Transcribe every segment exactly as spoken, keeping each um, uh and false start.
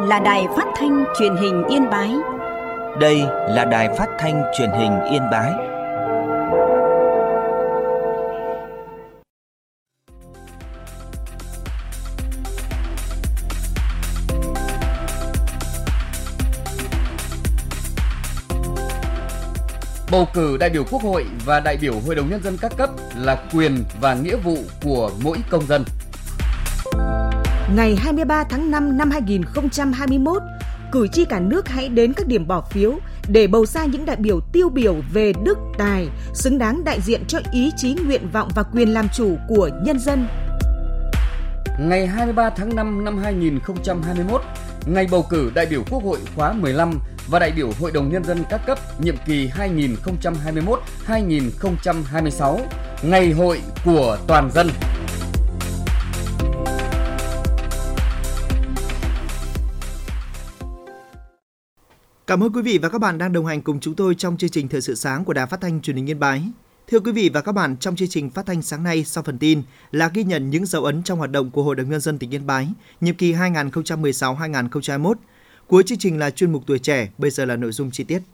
là Đài Phát thanh Truyền hình Yên Bái. Đây là Đài Phát thanh Truyền hình Yên Bái. Bầu cử đại biểu Quốc hội và đại biểu Hội đồng Nhân dân các cấp là quyền và nghĩa vụ của mỗi công dân. Ngày hai mươi ba tháng năm năm hai nghìn không trăm hai mươi mốt, cử tri cả nước hãy đến các điểm bỏ phiếu để bầu ra những đại biểu tiêu biểu về đức tài, xứng đáng đại diện cho ý chí, nguyện vọng và quyền làm chủ của nhân dân. Ngày hai mươi ba tháng năm năm hai nghìn không trăm hai mươi mốt, ngày bầu cử đại biểu Quốc hội khóa mười lăm và đại biểu Hội đồng Nhân dân các cấp nhiệm kỳ hai nghìn không trăm hai mươi mốt đến hai nghìn không trăm hai mươi sáu, ngày hội của toàn dân. Cảm ơn quý vị và các bạn đang đồng hành cùng chúng tôi trong chương trình Thời sự sáng của Đài Phát thanh Truyền hình Yên Bái. Thưa quý vị và các bạn, trong chương trình phát thanh sáng nay sau phần tin là ghi nhận những dấu ấn trong hoạt động của Hội đồng Nhân dân tỉnh Yên Bái nhiệm kỳ hai nghìn không trăm mười sáu đến hai nghìn không trăm hai mươi mốt. Cuối chương trình là chuyên mục Tuổi trẻ, bây giờ là nội dung chi tiết.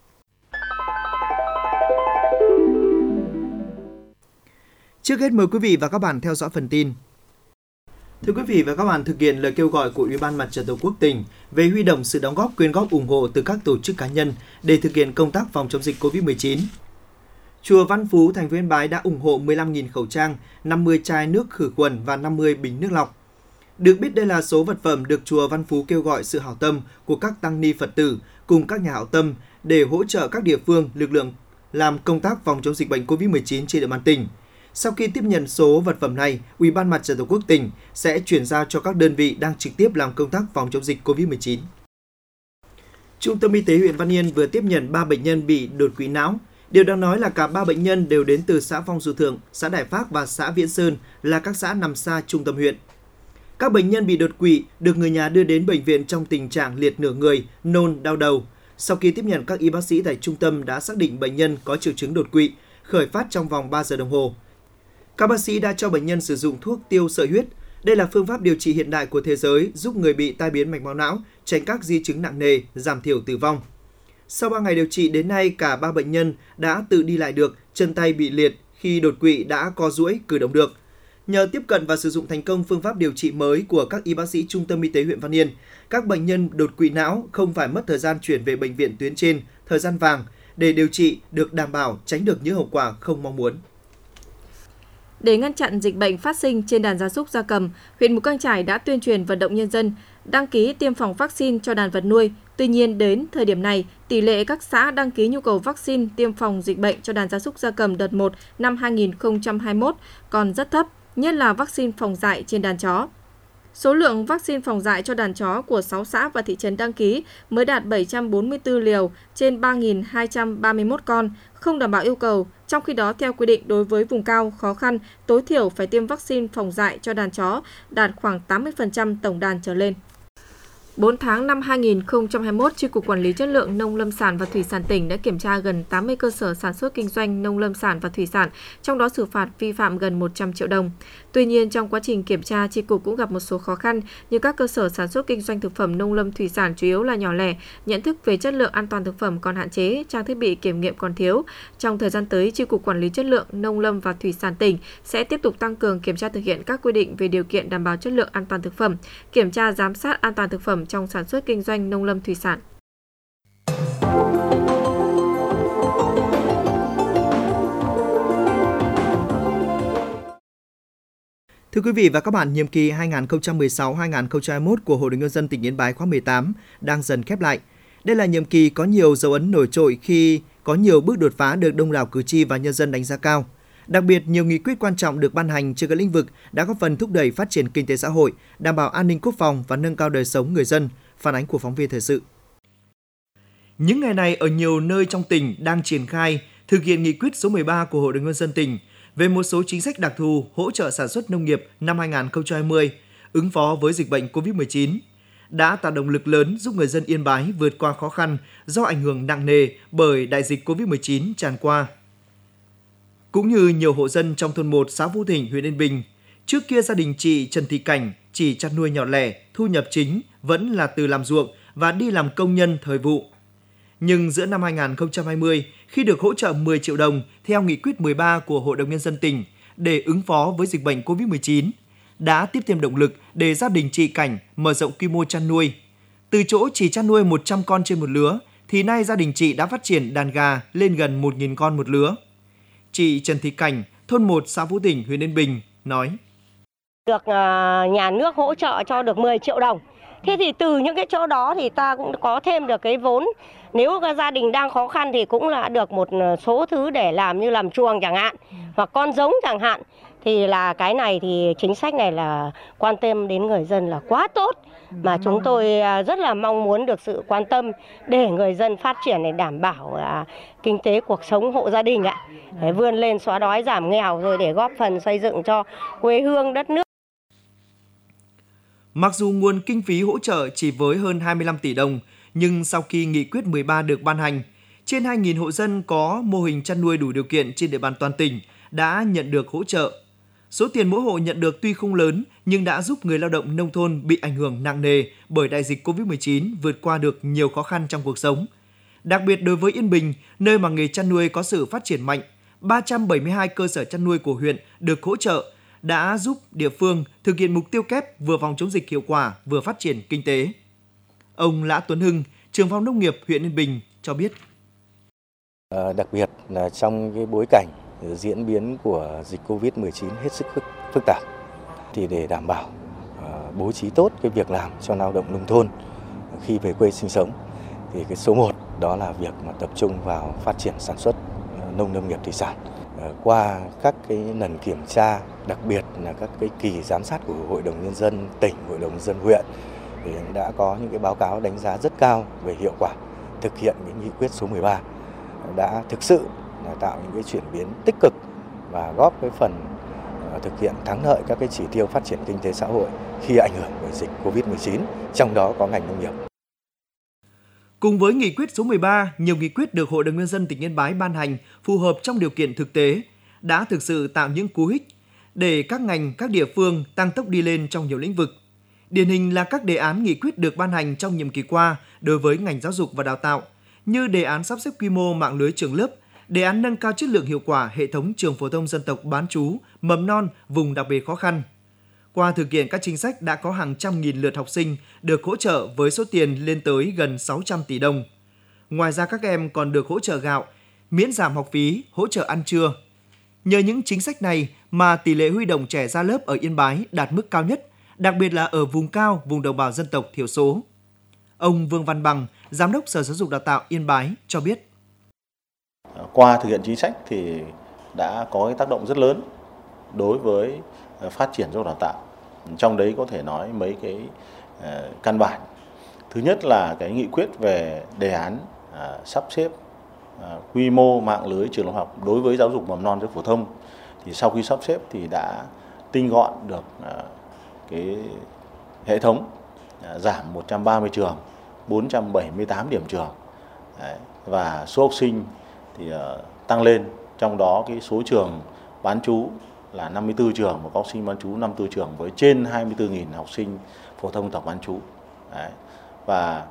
Trước hết mời quý vị và các bạn theo dõi phần tin. Thưa quý vị và các bạn, thực hiện lời kêu gọi của Ủy ban Mặt trận Tổ quốc tỉnh về huy động sự đóng góp quyên góp ủng hộ từ các tổ chức cá nhân để thực hiện công tác phòng chống dịch covid mười chín. Chùa Văn Phú, thành phố Yên Bái đã ủng hộ mười lăm nghìn khẩu trang, năm mươi chai nước khử khuẩn và năm mươi bình nước lọc. Được biết đây là số vật phẩm được chùa Văn Phú kêu gọi sự hảo tâm của các tăng ni Phật tử cùng các nhà hảo tâm để hỗ trợ các địa phương, lực lượng làm công tác phòng chống dịch bệnh covid mười chín trên địa bàn tỉnh. Sau khi tiếp nhận số vật phẩm này, Ủy ban Mặt trận Tổ quốc tỉnh sẽ chuyển giao cho các đơn vị đang trực tiếp làm công tác phòng chống dịch covid mười chín. Trung tâm Y tế huyện Văn Yên vừa tiếp nhận ba bệnh nhân bị đột quỵ não. Điều đáng nói là cả ba bệnh nhân đều đến từ xã Phong Dụ Thượng, xã Đại Phác và xã Viễn Sơn, là các xã nằm xa trung tâm huyện. Các bệnh nhân bị đột quỵ được người nhà đưa đến bệnh viện trong tình trạng liệt nửa người, nôn, đau đầu. Sau khi tiếp nhận, các y bác sĩ tại trung tâm đã xác định bệnh nhân có triệu chứng đột quỵ, khởi phát trong vòng ba giờ đồng hồ. Các bác sĩ đã cho bệnh nhân sử dụng thuốc tiêu sợi huyết. Đây là phương pháp điều trị hiện đại của thế giới, giúp người bị tai biến mạch máu não tránh các di chứng nặng nề, giảm thiểu tử vong. Sau ba ngày điều trị đến nay, cả ba bệnh nhân đã tự đi lại được, chân tay bị liệt khi đột quỵ đã co duỗi, cử động được. Nhờ tiếp cận và sử dụng thành công phương pháp điều trị mới của các y bác sĩ Trung tâm Y tế huyện Văn Yên, các bệnh nhân đột quỵ não không phải mất thời gian chuyển về bệnh viện tuyến trên, thời gian vàng để điều trị được đảm bảo, tránh được những hậu quả không mong muốn. Để ngăn chặn dịch bệnh phát sinh trên đàn gia súc gia cầm, huyện Mù Cang Chải đã tuyên truyền vận động nhân dân đăng ký tiêm phòng vaccine cho đàn vật nuôi. Tuy nhiên, đến thời điểm này, tỷ lệ các xã đăng ký nhu cầu vaccine tiêm phòng dịch bệnh cho đàn gia súc gia cầm đợt một năm hai nghìn không trăm hai mươi mốt còn rất thấp, nhất là vaccine phòng dại trên đàn chó. Số lượng vaccine phòng dại cho đàn chó của sáu xã và thị trấn đăng ký mới đạt bảy trăm bốn mươi tư liều trên ba nghìn hai trăm ba mươi mốt con, không đảm bảo yêu cầu. Trong khi đó, theo quy định đối với vùng cao, khó khăn, tối thiểu phải tiêm vaccine phòng dại cho đàn chó đạt khoảng tám mươi phần trăm tổng đàn trở lên. bốn tháng năm hai nghìn không trăm hai mươi mốt, Chi cục Quản lý Chất lượng Nông lâm sản và Thủy sản tỉnh đã kiểm tra gần tám mươi cơ sở sản xuất kinh doanh nông lâm sản và thủy sản, trong đó xử phạt vi phạm gần một trăm triệu đồng. Tuy nhiên, trong quá trình kiểm tra, Chi cục cũng gặp một số khó khăn như các cơ sở sản xuất kinh doanh thực phẩm nông lâm thủy sản chủ yếu là nhỏ lẻ, nhận thức về chất lượng an toàn thực phẩm còn hạn chế, trang thiết bị kiểm nghiệm còn thiếu. Trong thời gian tới, Chi cục Quản lý Chất lượng Nông lâm và Thủy sản tỉnh sẽ tiếp tục tăng cường kiểm tra thực hiện các quy định về điều kiện đảm bảo chất lượng an toàn thực phẩm, kiểm tra giám sát an toàn thực phẩm trong sản xuất kinh doanh nông lâm thủy sản. Thưa quý vị và các bạn, nhiệm kỳ hai nghìn không trăm mười sáu đến hai nghìn không trăm hai mươi mốt của Hội đồng Nhân dân tỉnh Yên Bái khóa mười tám đang dần khép lại. Đây là nhiệm kỳ có nhiều dấu ấn nổi trội khi có nhiều bước đột phá được đông đảo cử tri và nhân dân đánh giá cao. Đặc biệt, nhiều nghị quyết quan trọng được ban hành trên các lĩnh vực đã góp phần thúc đẩy phát triển kinh tế xã hội, đảm bảo an ninh quốc phòng và nâng cao đời sống người dân. Phản ánh của phóng viên thời sự. Những ngày này, ở nhiều nơi trong tỉnh đang triển khai thực hiện nghị quyết số mười ba của Hội đồng Nhân dân tỉnh về một số chính sách đặc thù hỗ trợ sản xuất nông nghiệp năm hai nghìn không trăm hai mươi, ứng phó với dịch bệnh covid mười chín, đã tạo động lực lớn giúp người dân Yên Bái vượt qua khó khăn do ảnh hưởng nặng nề bởi đại dịch covid mười chín tràn qua. Cũng như nhiều hộ dân trong thôn một xã Vũ Thịnh, huyện Yên Bình, trước kia gia đình chị Trần Thị Cảnh chỉ chăn nuôi nhỏ lẻ, thu nhập chính vẫn là từ làm ruộng và đi làm công nhân thời vụ. Nhưng giữa năm hai không hai không, khi được hỗ trợ mười triệu đồng theo nghị quyết mười ba của Hội đồng Nhân dân tỉnh để ứng phó với dịch bệnh covid mười chín, đã tiếp thêm động lực để gia đình chị Cảnh mở rộng quy mô chăn nuôi. Từ chỗ chỉ chăn nuôi một trăm con trên một lứa, thì nay gia đình chị đã phát triển đàn gà lên gần một nghìn con một lứa. Chị Trần Thị Cảnh, thôn một, xã Vũ Tỉnh, huyện Yên Bình, nói. Được nhà nước hỗ trợ cho được mười triệu đồng. Thế thì từ những cái chỗ đó thì ta cũng có thêm được cái vốn. Nếu gia đình đang khó khăn thì cũng là được một số thứ để làm, như làm chuồng chẳng hạn, hoặc con giống chẳng hạn. Thì là cái này thì chính sách này là quan tâm đến người dân là quá tốt. Mà chúng tôi rất là mong muốn được sự quan tâm để người dân phát triển để đảm bảo à, kinh tế cuộc sống hộ gia đình ạ. Để vươn lên xóa đói giảm nghèo rồi để góp phần xây dựng cho quê hương đất nước. Mặc dù nguồn kinh phí hỗ trợ chỉ với hơn hai mươi lăm tỷ đồng, nhưng sau khi nghị quyết mười ba được ban hành, trên hai nghìn hộ dân có mô hình chăn nuôi đủ điều kiện trên địa bàn toàn tỉnh đã nhận được hỗ trợ. Số tiền mỗi hộ nhận được tuy không lớn nhưng đã giúp người lao động nông thôn bị ảnh hưởng nặng nề bởi đại dịch covid mười chín vượt qua được nhiều khó khăn trong cuộc sống. Đặc biệt đối với Yên Bình, nơi mà nghề chăn nuôi có sự phát triển mạnh, ba trăm bảy mươi hai cơ sở chăn nuôi của huyện được hỗ trợ đã giúp địa phương thực hiện mục tiêu kép vừa phòng chống dịch hiệu quả vừa phát triển kinh tế. Ông Lã Tuấn Hưng, trưởng phòng nông nghiệp huyện Yên Bình cho biết. À, đặc biệt là trong cái bối cảnh diễn biến của dịch covid mười chín hết sức phức, phức tạp, thì để đảm bảo uh, bố trí tốt cái việc làm cho lao động nông thôn khi về quê sinh sống, thì cái số một đó là việc mà tập trung vào phát triển sản xuất uh, nông lâm nghiệp thủy sản. Uh, qua các cái lần kiểm tra, đặc biệt là các cái kỳ giám sát của Hội đồng Nhân dân tỉnh, Hội đồng Nhân dân huyện, thì đã có những cái báo cáo đánh giá rất cao về hiệu quả thực hiện cái nghị quyết số mười ba, đã thực sự là tạo những cái chuyển biến tích cực và góp cái phần uh, thực hiện thắng lợi các cái chỉ tiêu phát triển kinh tế xã hội khi ảnh hưởng bởi dịch covid mười chín, trong đó có ngành nông nghiệp. Cùng với nghị quyết số mười ba, nhiều nghị quyết được Hội đồng Nhân dân tỉnh Yên Bái ban hành phù hợp trong điều kiện thực tế, đã thực sự tạo những cú hích để các ngành, các địa phương tăng tốc đi lên trong nhiều lĩnh vực. Điển hình là các đề án nghị quyết được ban hành trong nhiệm kỳ qua đối với ngành giáo dục và đào tạo, như đề án sắp xếp quy mô mạng lưới trường lớp, đề án nâng cao chất lượng hiệu quả hệ thống trường phổ thông dân tộc bán trú, mầm non, vùng đặc biệt khó khăn. Qua thực hiện các chính sách đã có hàng trăm nghìn lượt học sinh được hỗ trợ với số tiền lên tới gần sáu trăm tỷ đồng. Ngoài ra các em còn được hỗ trợ gạo, miễn giảm học phí, hỗ trợ ăn trưa. Nhờ những chính sách này mà tỷ lệ huy động trẻ ra lớp ở Yên Bái đạt mức cao nhất, đặc biệt là ở vùng cao, vùng đồng bào dân tộc thiểu số. Ông Vương Văn Bằng, Giám đốc Sở Giáo dục Đào tạo Yên Bái cho biết. Qua thực hiện chính sách thì đã có cái tác động rất lớn đối với phát triển giáo dục đào tạo. Trong đấy có thể nói mấy cái uh, căn bản. Thứ nhất là cái nghị quyết về đề án uh, sắp xếp uh, quy mô mạng lưới trường lớp học đối với giáo dục mầm non giáo phổ thông. Thì sau khi sắp xếp thì đã tinh gọn được uh, cái hệ thống, uh, giảm một trăm ba mươi trường, bốn trăm bảy mươi tám điểm trường. Đấy. Và số học sinh thì uh, tăng lên, trong đó cái số trường bán trú là năm mươi tư trường và có học sinh bán trú năm mươi tư trường với trên hai mươi tư nghìn học sinh phổ thông tập bán trú. Đấy. Và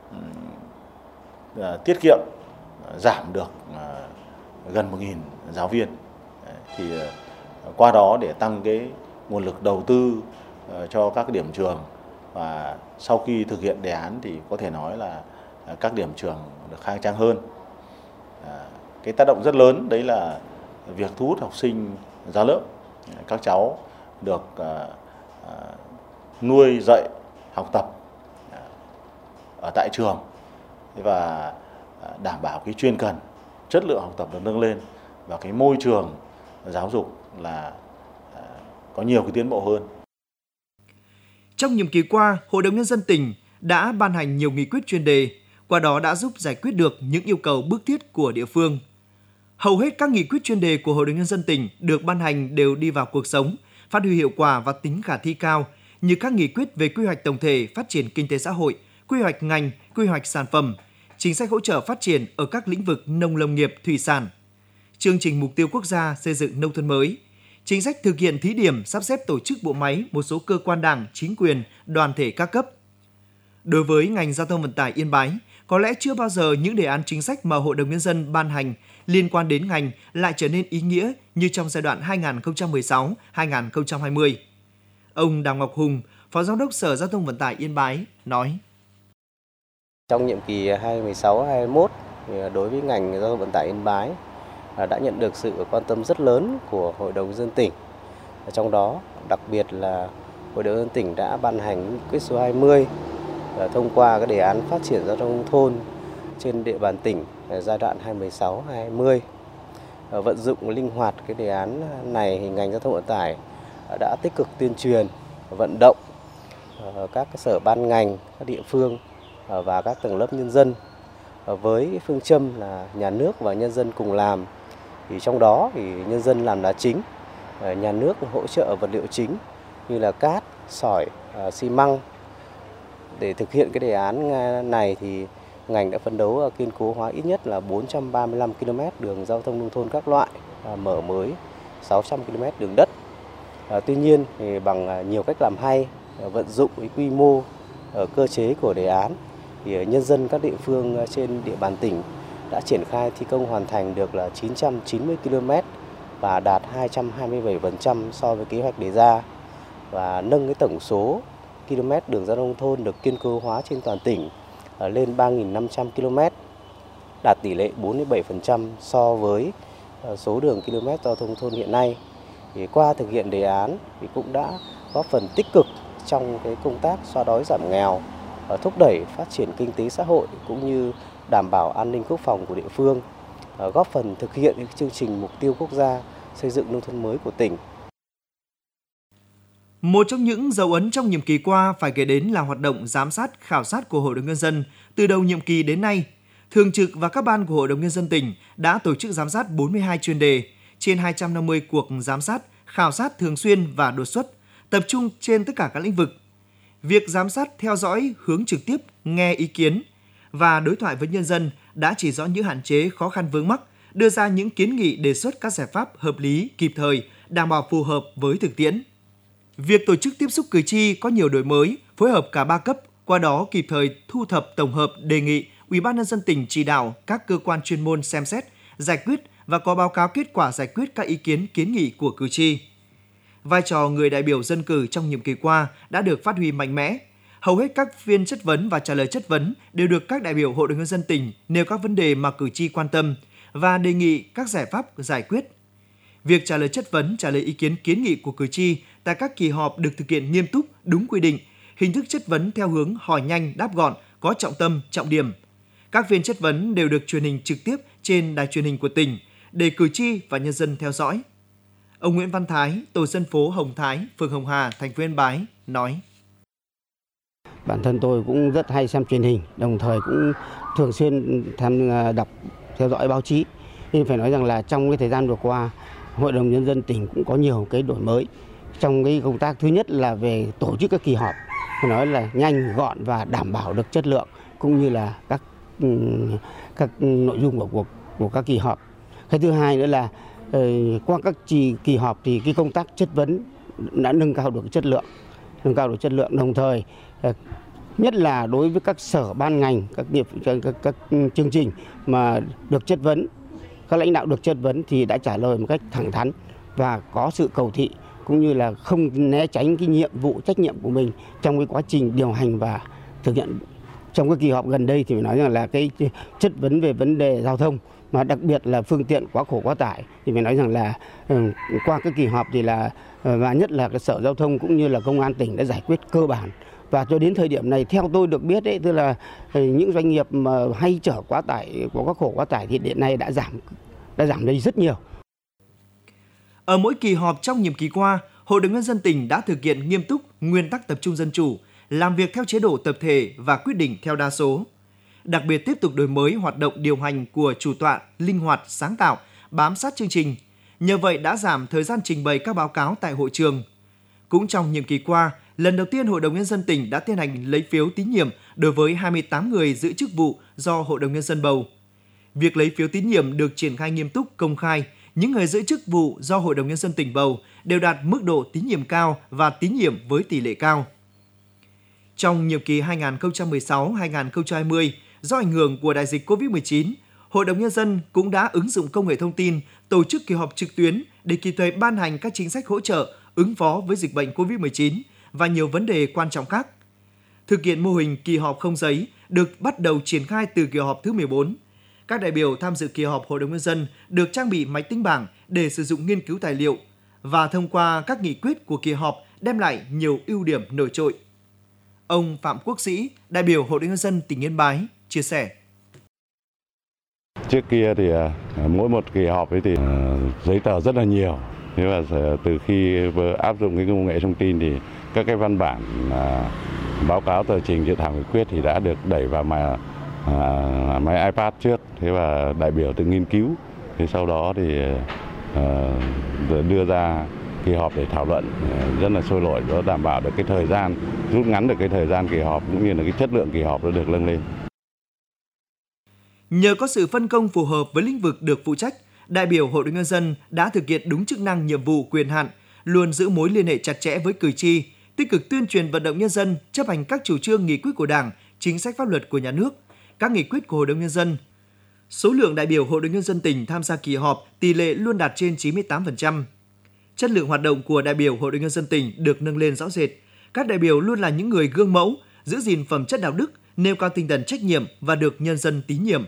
uh, tiết kiệm uh, giảm được uh, gần một nghìn giáo viên. Đấy. Thì uh, qua đó để tăng cái nguồn lực đầu tư uh, cho các điểm trường, và sau khi thực hiện đề án thì có thể nói là uh, các điểm trường được khang trang hơn. Uh, cái tác động rất lớn đấy là việc thu hút học sinh ra lớp, các cháu được uh, uh, nuôi dạy học tập uh, ở tại trường và uh, đảm bảo cái chuyên cần, chất lượng học tập được nâng lên và cái môi trường giáo dục là uh, có nhiều cái tiến bộ hơn. Trong nhiệm kỳ qua, Hội đồng Nhân dân tỉnh đã ban hành nhiều nghị quyết chuyên đề, qua đó đã giúp giải quyết được những yêu cầu bức thiết của địa phương. Hầu hết các nghị quyết chuyên đề của Hội đồng Nhân dân tỉnh được ban hành đều đi vào cuộc sống, phát huy hiệu quả và tính khả thi cao, như các nghị quyết về quy hoạch tổng thể phát triển kinh tế xã hội, quy hoạch ngành, quy hoạch sản phẩm, chính sách hỗ trợ phát triển ở các lĩnh vực nông lâm nghiệp, thủy sản, chương trình mục tiêu quốc gia xây dựng nông thôn mới, chính sách thực hiện thí điểm sắp xếp tổ chức bộ máy một số cơ quan đảng, chính quyền, đoàn thể các cấp. Đối với ngành giao thông vận tải Yên Bái, có lẽ chưa bao giờ những đề án chính sách mà Hội đồng Nhân dân ban hành liên quan đến ngành lại trở nên ý nghĩa như trong giai đoạn hai nghìn không trăm mười sáu đến hai nghìn không trăm hai mươi. Ông Đào Ngọc Hùng, Phó Giám đốc Sở Giao thông Vận tải Yên Bái, nói. Trong nhiệm kỳ hai nghìn không trăm mười sáu đến hai nghìn không trăm hai mươi mốt, đối với ngành giao thông vận tải Yên Bái đã nhận được sự quan tâm rất lớn của Hội đồng Nhân dân tỉnh. Trong đó, đặc biệt là Hội đồng Nhân dân tỉnh đã ban hành nghị quyết số hai mươi thông qua cái đề án phát triển giao thông nông thôn trên địa bàn tỉnh giai đoạn hai nghìn không trăm mười sáu đến hai nghìn không trăm hai mươi. Vận dụng linh hoạt cái đề án này, thì ngành giao thông vận tải đã tích cực tuyên truyền, vận động các sở ban ngành, các địa phương và các tầng lớp nhân dân với phương châm là nhà nước và nhân dân cùng làm. Thì trong đó thì nhân dân làm là chính, nhà nước hỗ trợ vật liệu chính như là cát, sỏi, xi măng. Để thực hiện cái đề án này thì ngành đã phấn đấu kiên cố hóa ít nhất là bốn trăm ba mươi lăm ki lô mét đường giao thông nông thôn các loại, mở mới sáu trăm ki lô mét đường đất. À, tuy nhiên thì bằng nhiều cách làm hay, vận dụng cái quy mô, cơ chế của đề án thì nhân dân các địa phương trên địa bàn tỉnh đã triển khai thi công hoàn thành được là chín trăm chín mươi ki lô mét và đạt hai trăm hai mươi bảy phần trăm so với kế hoạch đề ra, và nâng cái tổng số km đường giao thông nông thôn được kiên cố hóa trên toàn tỉnh lên ba nghìn năm trăm ki lô mét, đạt tỷ lệ bốn mươi bảy phần trăm so với số đường km giao thông nông thôn hiện nay. Thì qua thực hiện đề án thì cũng đã góp phần tích cực trong cái công tác xóa đói giảm nghèo, thúc đẩy phát triển kinh tế xã hội cũng như đảm bảo an ninh quốc phòng của địa phương, góp phần thực hiện những chương trình mục tiêu quốc gia xây dựng nông thôn mới của tỉnh. Một trong những dấu ấn trong nhiệm kỳ qua phải kể đến là hoạt động giám sát, khảo sát của Hội đồng Nhân dân. Từ đầu nhiệm kỳ đến nay, Thường trực và các ban của Hội đồng Nhân dân tỉnh đã tổ chức giám sát bốn mươi hai chuyên đề, trên hai trăm năm mươi cuộc giám sát, khảo sát thường xuyên và đột xuất, tập trung trên tất cả các lĩnh vực. Việc giám sát, theo dõi, hướng trực tiếp, nghe ý kiến và đối thoại với nhân dân đã chỉ rõ những hạn chế, khó khăn vướng mắc, đưa ra những kiến nghị đề xuất các giải pháp hợp lý, kịp thời, đảm bảo phù hợp với thực tiễn. Việc tổ chức tiếp xúc cử tri có nhiều đổi mới, phối hợp cả ba cấp, qua đó kịp thời thu thập tổng hợp đề nghị Ủy ban Nhân dân tỉnh chỉ đạo các cơ quan chuyên môn xem xét, giải quyết và có báo cáo kết quả giải quyết các ý kiến kiến nghị của cử tri. Vai trò người đại biểu dân cử trong nhiệm kỳ qua đã được phát huy mạnh mẽ. Hầu hết các phiên chất vấn và trả lời chất vấn đều được các đại biểu Hội đồng Nhân dân tỉnh nêu các vấn đề mà cử tri quan tâm và đề nghị các giải pháp giải quyết. Việc trả lời chất vấn, trả lời ý kiến kiến nghị của cử tri tại các kỳ họp được thực hiện nghiêm túc, đúng quy định, hình thức chất vấn theo hướng hỏi nhanh, đáp gọn, có trọng tâm, trọng điểm. Các phiên chất vấn đều được truyền hình trực tiếp trên đài truyền hình của tỉnh để cử tri và nhân dân theo dõi. Ông Nguyễn Văn Thái, tổ dân phố Hồng Thái, phường Hồng Hà, thành phố Yên Bái nói: Bản thân tôi cũng rất hay xem truyền hình, đồng thời cũng thường xuyên tham đọc, theo dõi báo chí. Nên phải nói rằng là trong cái thời gian vừa qua, Hội đồng Nhân dân tỉnh cũng có nhiều cái đổi mới trong cái công tác. Thứ nhất là về tổ chức các kỳ họp, phải nói là nhanh, gọn và đảm bảo được chất lượng cũng như là các các nội dung của cuộc của các kỳ họp. Cái thứ hai nữa là qua các kỳ, kỳ họp thì cái công tác chất vấn đã nâng cao được chất lượng, nâng cao được chất lượng đồng thời nhất là đối với các sở ban ngành, các địa các, các, các chương trình mà được chất vấn, các lãnh đạo được chất vấn thì đã trả lời một cách thẳng thắn và có sự cầu thị cũng như là không né tránh cái nhiệm vụ trách nhiệm của mình trong cái quá trình điều hành và thực hiện. Trong cái kỳ họp gần đây thì phải nói rằng là cái chất vấn về vấn đề giao thông mà đặc biệt là phương tiện quá khổ quá tải thì phải nói rằng là qua cái kỳ họp thì là và nhất là cái Sở Giao thông cũng như là Công an tỉnh đã giải quyết cơ bản. Và cho đến thời điểm này theo tôi được biết ấy, tức là những doanh nghiệp mà hay chở quá tải, quá khổ quá tải thì hiện nay đã giảm đã giảm đi rất nhiều. Ở mỗi kỳ họp trong nhiệm kỳ qua, Hội đồng Nhân dân tỉnh đã thực hiện nghiêm túc nguyên tắc tập trung dân chủ, làm việc theo chế độ tập thể và quyết định theo đa số. Đặc biệt tiếp tục đổi mới hoạt động điều hành của chủ tọa, linh hoạt, sáng tạo, bám sát chương trình. Nhờ vậy đã giảm thời gian trình bày các báo cáo tại hội trường. Cũng trong nhiệm kỳ qua, lần đầu tiên Hội đồng Nhân dân tỉnh đã tiến hành lấy phiếu tín nhiệm đối với hai mươi tám người giữ chức vụ do Hội đồng Nhân dân bầu. Việc lấy phiếu tín nhiệm được triển khai nghiêm túc, công khai những người giữ chức vụ do Hội đồng Nhân dân tỉnh bầu đều đạt mức độ tín nhiệm cao và tín nhiệm với tỷ lệ cao. Trong nhiệm kỳ hai nghìn không trăm mười sáu đến hai nghìn không trăm hai mươi, do ảnh hưởng của đại dịch covid mười chín, Hội đồng Nhân dân cũng đã ứng dụng công nghệ thông tin tổ chức kỳ họp trực tuyến để kịp thời ban hành các chính sách hỗ trợ ứng phó với dịch bệnh covid mười chín và nhiều vấn đề quan trọng khác. Thực hiện mô hình kỳ họp không giấy được bắt đầu triển khai từ kỳ họp thứ mười bốn. Các đại biểu tham dự kỳ họp Hội đồng Nhân dân được trang bị máy tính bảng để sử dụng nghiên cứu tài liệu và thông qua các nghị quyết của kỳ họp đem lại nhiều ưu điểm nổi trội. Ông Phạm Quốc Sĩ, đại biểu Hội đồng Nhân dân tỉnh Yên Bái, chia sẻ. Trước kia thì mỗi một kỳ họp ấy thì giấy tờ rất là nhiều. Thế mà từ khi vừa áp dụng cái công nghệ thông tin thì các cái văn bản báo cáo tờ trình dự thảo nghị quyết thì đã được đẩy vào mà À, máy iPad trước, thế và đại biểu tự nghiên cứu, thế sau đó thì à, đưa ra kỳ họp để thảo luận rất là sôi nổi, đó đảm bảo được cái thời gian, rút ngắn được cái thời gian kỳ họp cũng như là cái chất lượng kỳ họp nó được nâng lên. Nhờ có sự phân công phù hợp với lĩnh vực được phụ trách, đại biểu Hội đồng Nhân dân đã thực hiện đúng chức năng, nhiệm vụ, quyền hạn, luôn giữ mối liên hệ chặt chẽ với cử tri, tích cực tuyên truyền vận động nhân dân chấp hành các chủ trương nghị quyết của Đảng, chính sách pháp luật của nhà nước, các nghị quyết của Hội đồng Nhân dân. Số lượng đại biểu Hội đồng Nhân dân tỉnh tham gia kỳ họp tỷ lệ luôn đạt trên chín mươi tám phần trăm. Chất lượng hoạt động của đại biểu Hội đồng Nhân dân tỉnh được nâng lên rõ rệt. Các đại biểu luôn là những người gương mẫu, giữ gìn phẩm chất đạo đức, nêu cao tinh thần trách nhiệm và được nhân dân tín nhiệm.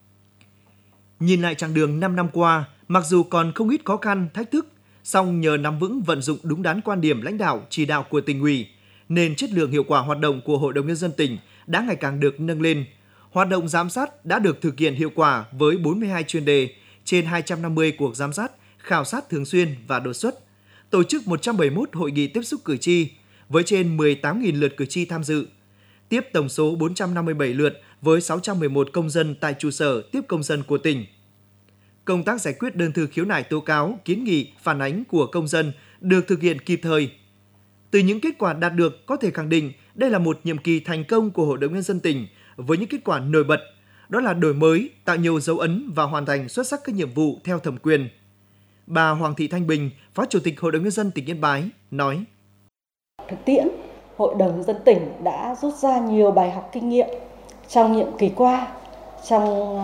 Nhìn lại chặng đường năm năm qua, mặc dù còn không ít khó khăn, thách thức, song nhờ nắm vững vận dụng đúng đắn quan điểm lãnh đạo, chỉ đạo của tỉnh ủy, nên chất lượng hiệu quả hoạt động của Hội đồng Nhân dân tỉnh đã ngày càng được nâng lên. Hoạt động giám sát đã được thực hiện hiệu quả với bốn mươi hai chuyên đề, trên hai trăm năm mươi cuộc giám sát, khảo sát thường xuyên và đột xuất, tổ chức một trăm bảy mươi mốt hội nghị tiếp xúc cử tri với trên mười tám nghìn lượt cử tri tham dự, tiếp tổng số bốn trăm năm mươi bảy lượt với sáu trăm mười một công dân tại trụ sở tiếp công dân của tỉnh. Công tác giải quyết đơn thư khiếu nại tố cáo, kiến nghị, phản ánh của công dân được thực hiện kịp thời. Từ những kết quả đạt được có thể khẳng định đây là một nhiệm kỳ thành công của Hội đồng Nhân dân tỉnh với những kết quả nổi bật, đó là đổi mới, tạo nhiều dấu ấn và hoàn thành xuất sắc các nhiệm vụ theo thẩm quyền. Bà Hoàng Thị Thanh Bình, Phó Chủ tịch Hội đồng Nhân dân tỉnh Yên Bái, nói: Thực tiễn, Hội đồng Nhân dân tỉnh đã rút ra nhiều bài học kinh nghiệm trong nhiệm kỳ qua, trong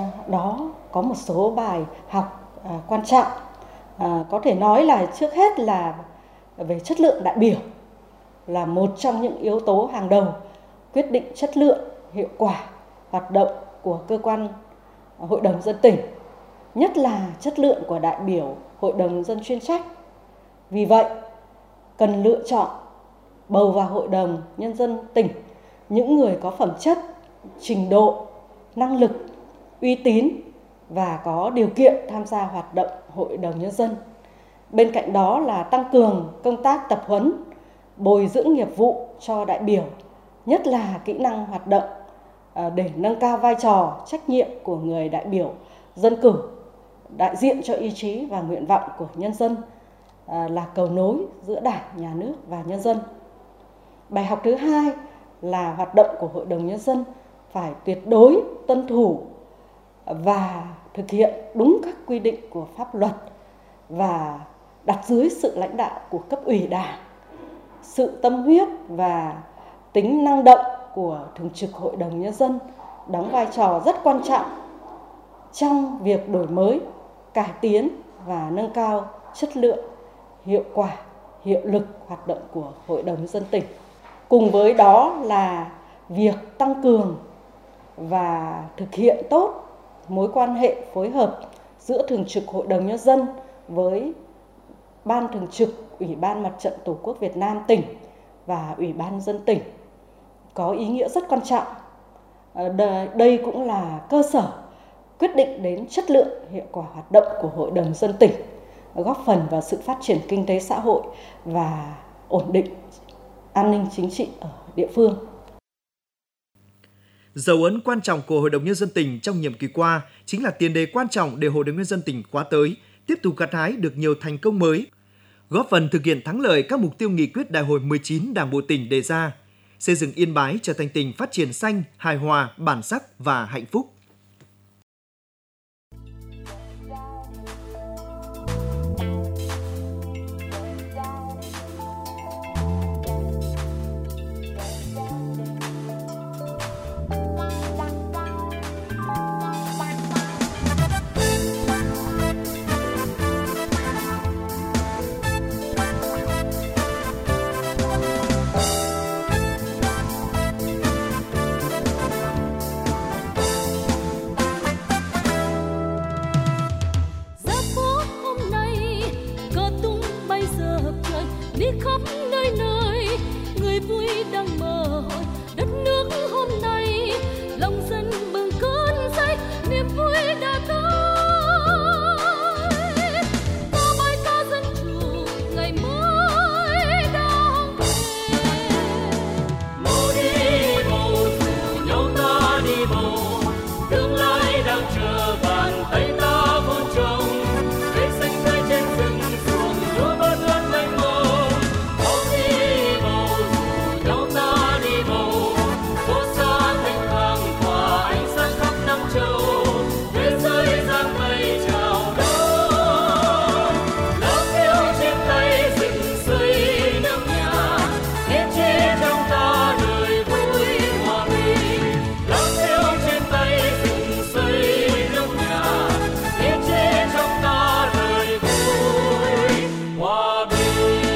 đó có một số bài học à, quan trọng. À, có thể nói là trước hết là về chất lượng đại biểu là một trong những yếu tố hàng đầu quyết định chất lượng, hiệu quả hoạt động của cơ quan Hội đồng Nhân dân tỉnh, nhất là chất lượng của đại biểu Hội đồng Nhân dân chuyên trách. Vì vậy, cần lựa chọn bầu vào Hội đồng Nhân dân tỉnh những người có phẩm chất, trình độ, năng lực, uy tín và có điều kiện tham gia hoạt động Hội đồng Nhân dân. Bên cạnh đó là tăng cường công tác tập huấn, bồi dưỡng nghiệp vụ cho đại biểu, nhất là kỹ năng hoạt động để nâng cao vai trò, trách nhiệm của người đại biểu dân cử, đại diện cho ý chí và nguyện vọng của nhân dân, là cầu nối giữa Đảng, Nhà nước và nhân dân. Bài học thứ hai là hoạt động của Hội đồng Nhân dân phải tuyệt đối tuân thủ và thực hiện đúng các quy định của pháp luật và đặt dưới sự lãnh đạo của cấp ủy Đảng. Sự tâm huyết và tính năng động của Thường trực Hội đồng Nhân dân đóng vai trò rất quan trọng trong việc đổi mới, cải tiến và nâng cao chất lượng, hiệu quả, hiệu lực hoạt động của Hội đồng Nhân dân tỉnh. Cùng với đó là việc tăng cường và thực hiện tốt mối quan hệ phối hợp giữa Thường trực Hội đồng Nhân dân với Ban Thường trực Ủy ban Mặt trận Tổ quốc Việt Nam tỉnh và Ủy ban Nhân dân tỉnh có ý nghĩa rất quan trọng. Đây cũng là cơ sở quyết định đến chất lượng, hiệu quả hoạt động của Hội đồng Nhân dân tỉnh, góp phần vào sự phát triển kinh tế xã hội và ổn định an ninh chính trị ở địa phương. Dấu ấn quan trọng của Hội đồng Nhân dân tỉnh trong nhiệm kỳ qua chính là tiền đề quan trọng để Hội đồng Nhân dân tỉnh khóa tới tiếp tục gặt hái được nhiều thành công mới, góp phần thực hiện thắng lợi các mục tiêu nghị quyết Đại hội mười chín Đảng bộ tỉnh đề ra, xây dựng Yên Bái trở thành tỉnh phát triển xanh, hài hòa, bản sắc và hạnh phúc. khắp nơi nơi, người vui đang mơ hội đất nước hôm nay, lòng dân bừng cơn say, niềm vui đã tới. Ta bài ca dân chủ, ngày mới đang về. Bầu đi bầu, rủ nhau ta đi bầu, tương lai đang chờ bàn tay ta vun trồng. Cây xanh tươi trên rừng ruộng, lúa bớt lớn mênh mông. Bầu đi bầu, rủ nhau ta đi bầu, phố xa thành hàng tỏa ánh sáng khắp năm châu. Thế giới giăng mây chào đón, lá phiêu trên tay rừng xây nước nhà, thiết chế trong ta đời vui hòa bình. Lá phiêu trên tay rừng xây nước nhà, thiết chế trong ta đời vui hòa bình.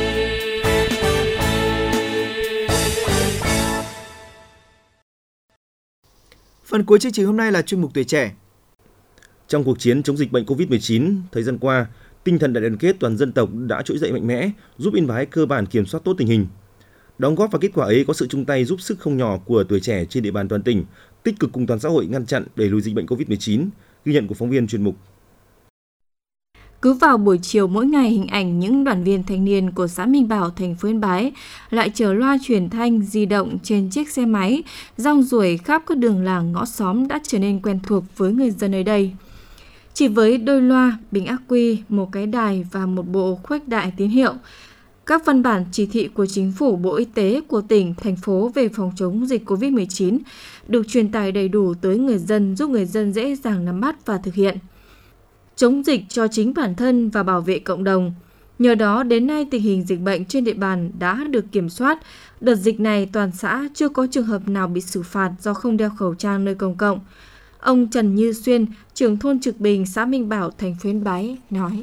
Phần cuối chương trình hôm nay là chuyên mục Tuổi Trẻ. Trong cuộc chiến chống dịch bệnh covid mười chín, thời gian qua, tinh thần đại đoàn kết toàn dân tộc đã trỗi dậy mạnh mẽ, giúp Yên Bái cơ bản kiểm soát tốt tình hình. Đóng góp vào kết quả ấy có sự chung tay giúp sức không nhỏ của tuổi trẻ trên địa bàn toàn tỉnh, tích cực cùng toàn xã hội ngăn chặn đẩy lùi dịch bệnh covid mười chín, ghi nhận của phóng viên chuyên mục. Cứ vào buổi chiều mỗi ngày, hình ảnh những đoàn viên thanh niên của xã Minh Bảo, thành phố Yên Bái lại chở loa truyền thanh di động trên chiếc xe máy, rong ruổi khắp các đường làng ngõ xóm đã trở nên quen thuộc với người dân nơi đây. Chỉ với đôi loa, bình ắc quy, một cái đài và một bộ khuếch đại tín hiệu, các văn bản chỉ thị của Chính phủ, Bộ Y tế của tỉnh, thành phố về phòng chống dịch covid mười chín được truyền tải đầy đủ tới người dân, giúp người dân dễ dàng nắm bắt và thực hiện. Chống dịch cho chính bản thân và bảo vệ cộng đồng. Nhờ đó, đến nay tình hình dịch bệnh trên địa bàn đã được kiểm soát. Đợt dịch này, toàn xã chưa có trường hợp nào bị xử phạt do không đeo khẩu trang nơi công cộng. Ông Trần Như Xuyên, trưởng thôn Trực Bình, xã Minh Bảo, thành phố Yên Bái, nói.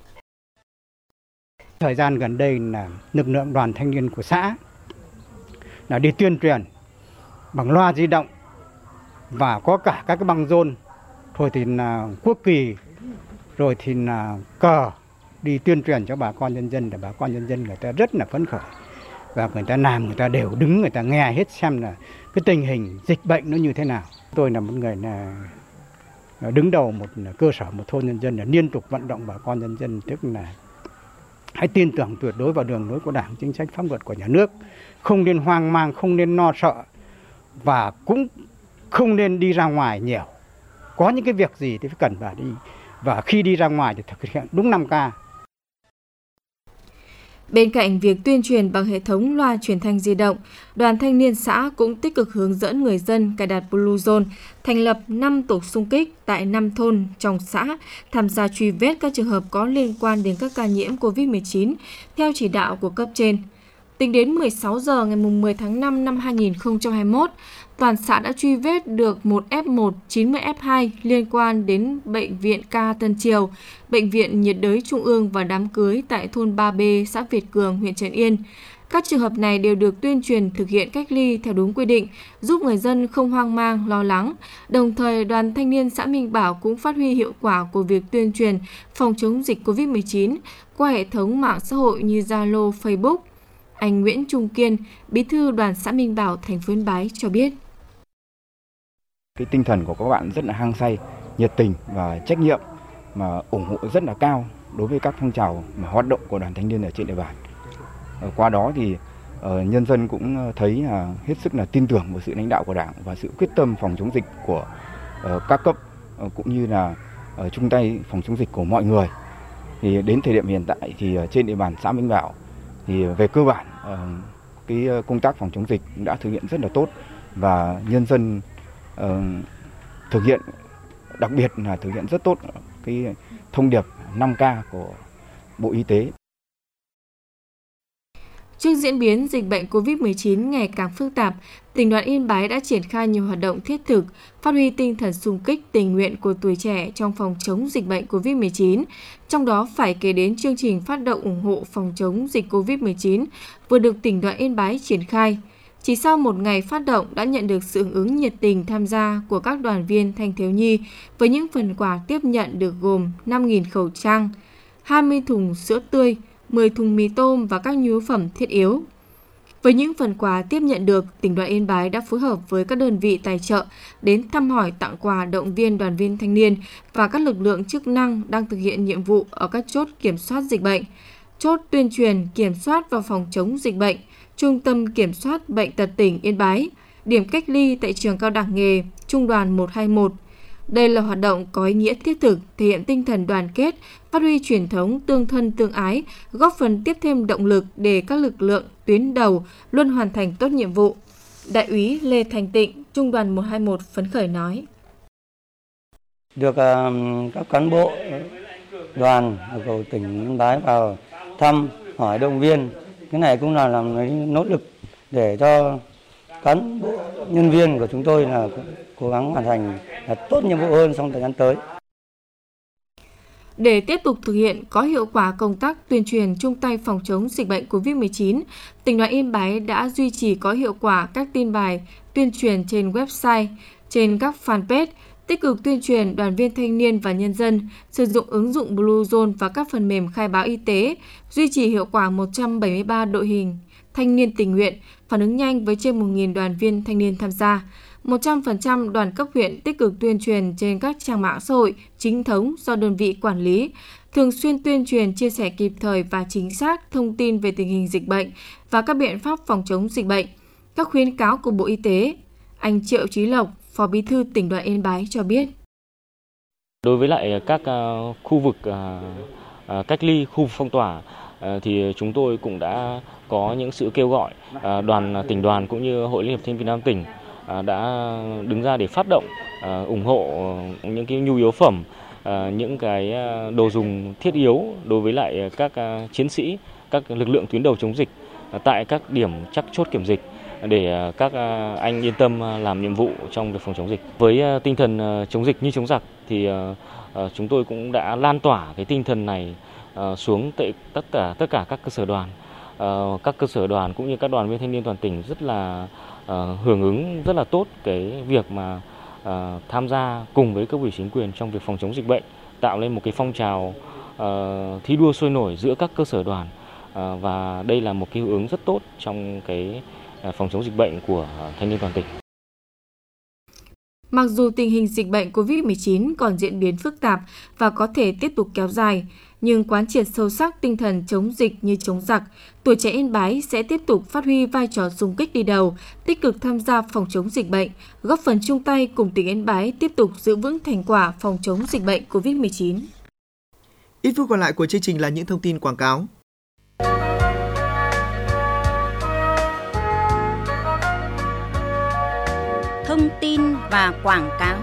Thời gian gần đây là lực lượng đoàn thanh niên của xã là đi tuyên truyền bằng loa di động và có cả các cái băng rôn, rồi thì là quốc kỳ, rồi thì là cờ, đi tuyên truyền cho bà con nhân dân, để bà con nhân dân người ta rất là phấn khởi và người ta làm, người ta đều đứng, người ta nghe hết xem là cái tình hình dịch bệnh nó như thế nào. Tôi là một người là đứng đầu một cơ sở, một thôn nhân dân, là liên tục vận động bà con nhân dân, tức là hãy tin tưởng tuyệt đối vào đường lối của Đảng, chính sách pháp luật của nhà nước, không nên hoang mang, không nên lo sợ và cũng không nên đi ra ngoài nhiều. Có những cái việc gì thì phải cần phải đi, và khi đi ra ngoài thì thực hiện đúng năm K. Bên cạnh việc tuyên truyền bằng hệ thống loa truyền thanh di động, đoàn thanh niên xã cũng tích cực hướng dẫn người dân cài đặt Bluezone, thành lập năm tổ xung kích tại năm thôn trong xã, tham gia truy vết các trường hợp có liên quan đến các ca nhiễm covid mười chín theo chỉ đạo của cấp trên. Tính đến mười sáu giờ ngày mười tháng năm năm hai nghìn không trăm hai mươi mốt, toàn xã đã truy vết được một ép một, chín mươi ép hai liên quan đến Bệnh viện Ca Tân Triều, Bệnh viện nhiệt đới Trung ương và đám cưới tại thôn ba B, xã Việt Cường, huyện Trấn Yên. Các trường hợp này đều được tuyên truyền thực hiện cách ly theo đúng quy định, giúp người dân không hoang mang, lo lắng. Đồng thời, đoàn thanh niên xã Minh Bảo cũng phát huy hiệu quả của việc tuyên truyền phòng chống dịch covid mười chín qua hệ thống mạng xã hội như Zalo, Facebook. Anh Nguyễn Trung Kiên, bí thư đoàn xã Minh Bảo, thành phố Yên Bái cho biết. Cái tinh thần của các bạn rất là hăng say, nhiệt tình và trách nhiệm, mà ủng hộ rất là cao đối với các phong trào mà hoạt động của đoàn thanh niên ở trên địa bàn. Qua đó thì uh, nhân dân cũng thấy uh, hết sức là tin tưởng vào sự lãnh đạo của Đảng và sự quyết tâm phòng chống dịch của uh, các cấp, uh, cũng như là uh, chung tay phòng chống dịch của mọi người. Thì đến thời điểm hiện tại thì uh, trên địa bàn xã Minh Bảo thì về cơ bản uh, cái công tác phòng chống dịch đã thực hiện rất là tốt, và nhân dân uh, thực hiện, đặc biệt là thực hiện rất tốt cái thông điệp năm K của Bộ Y tế. Trước diễn biến dịch bệnh covid mười chín ngày càng phức tạp, tỉnh đoàn Yên Bái đã triển khai nhiều hoạt động thiết thực, phát huy tinh thần xung kích tình nguyện của tuổi trẻ trong phòng chống dịch bệnh covid mười chín. Trong đó phải kể đến chương trình phát động ủng hộ phòng chống dịch covid mười chín vừa được tỉnh đoàn Yên Bái triển khai. Chỉ sau một ngày phát động đã nhận được sự hưởng ứng nhiệt tình tham gia của các đoàn viên thanh thiếu nhi với những phần quà tiếp nhận được gồm năm nghìn khẩu trang, hai mươi thùng sữa tươi, mười thùng mì tôm và các nhu yếu phẩm thiết yếu. Với những phần quà tiếp nhận được, tỉnh đoàn Yên Bái đã phối hợp với các đơn vị tài trợ đến thăm hỏi, tặng quà, động viên đoàn viên thanh niên và các lực lượng chức năng đang thực hiện nhiệm vụ ở các chốt kiểm soát dịch bệnh, chốt tuyên truyền, kiểm soát và phòng chống dịch bệnh, Trung tâm Kiểm soát Bệnh tật tỉnh Yên Bái, điểm cách ly tại trường cao đẳng nghề, Trung đoàn một hai một. Đây là hoạt động có ý nghĩa thiết thực, thể hiện tinh thần đoàn kết, phát huy truyền thống tương thân tương ái, góp phần tiếp thêm động lực để các lực lượng tuyến đầu luôn hoàn thành tốt nhiệm vụ. Đại úy Lê Thành Tịnh, Trung đoàn một hai một phấn khởi nói. Được uh, các cán bộ đoàn của tỉnh Yên Bái vào thăm, hỏi, động viên, cái này cũng là làm nỗ lực để cho cán bộ nhân viên của chúng tôi là cố gắng hoàn thành là tốt nhiệm vụ hơn trong thời gian tới. Để tiếp tục thực hiện có hiệu quả công tác tuyên truyền chung tay phòng chống dịch bệnh covid mười chín, tỉnh đoàn Yên Bái đã duy trì có hiệu quả các tin bài tuyên truyền trên website, trên các fanpage, tích cực tuyên truyền đoàn viên thanh niên và nhân dân sử dụng ứng dụng Bluezone và các phần mềm khai báo y tế, duy trì hiệu quả một trăm bảy mươi ba đội hình thanh niên tình nguyện, phản ứng nhanh với trên một nghìn đoàn viên thanh niên tham gia. một trăm phần trăm đoàn cấp huyện tích cực tuyên truyền trên các trang mạng xã hội chính thống do đơn vị quản lý, thường xuyên tuyên truyền chia sẻ kịp thời và chính xác thông tin về tình hình dịch bệnh và các biện pháp phòng chống dịch bệnh, các khuyến cáo của Bộ Y tế. Anh Triệu Chí Lộc, Phó Bí thư tỉnh đoàn Yên Bái cho biết. Đối với lại các uh, khu vực uh, uh, cách ly, khu vực phong tỏa uh, thì chúng tôi cũng đã có những sự kêu gọi uh, đoàn tỉnh đoàn cũng như Hội Liên hiệp Thanh niên Việt Nam tỉnh uh, đã đứng ra để phát động uh, ủng hộ những cái nhu yếu phẩm, uh, những cái đồ dùng thiết yếu đối với lại các uh, chiến sĩ, các lực lượng tuyến đầu chống dịch uh, tại các điểm chắc chốt kiểm dịch, để các anh yên tâm làm nhiệm vụ trong việc phòng chống dịch. Với tinh thần chống dịch như chống giặc thì chúng tôi cũng đã lan tỏa cái tinh thần này xuống tại tất cả tất cả các cơ sở đoàn. Các cơ sở đoàn cũng như các đoàn viên thanh niên toàn tỉnh rất là hưởng ứng rất là tốt cái việc mà tham gia cùng với cấp ủy chính quyền trong việc phòng chống dịch bệnh, tạo lên một cái phong trào thi đua sôi nổi giữa các cơ sở đoàn, và đây là một cái hướng ứng rất tốt trong cái phòng chống dịch bệnh của thanh niên toàn tỉnh. Mặc dù tình hình dịch bệnh covid mười chín còn diễn biến phức tạp và có thể tiếp tục kéo dài, nhưng quán triệt sâu sắc tinh thần chống dịch như chống giặc, Tuổi Trẻ Yên Bái sẽ tiếp tục phát huy vai trò xung kích đi đầu, tích cực tham gia phòng chống dịch bệnh, góp phần chung tay cùng tỉnh Yên Bái tiếp tục giữ vững thành quả phòng chống dịch bệnh covid mười chín. Ít phút còn lại của chương trình là những thông tin quảng cáo. Thông tin và quảng cáo.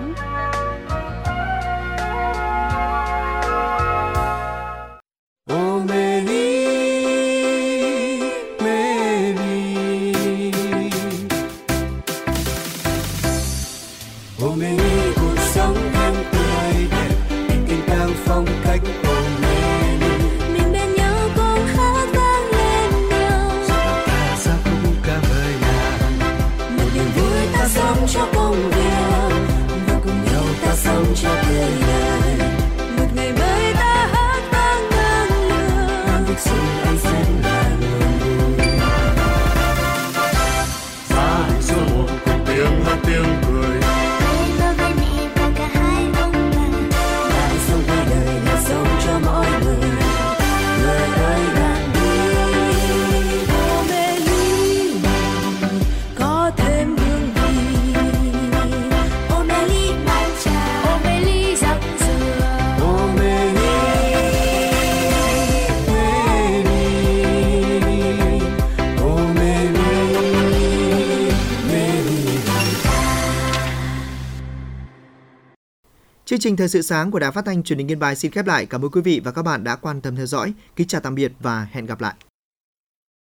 Chương trình Thời sự sáng của Đài Phát thanh Truyền hình Yên Bái xin khép lại. Cảm ơn quý vị và các bạn đã quan tâm theo dõi. Kính chào tạm biệt và hẹn gặp lại.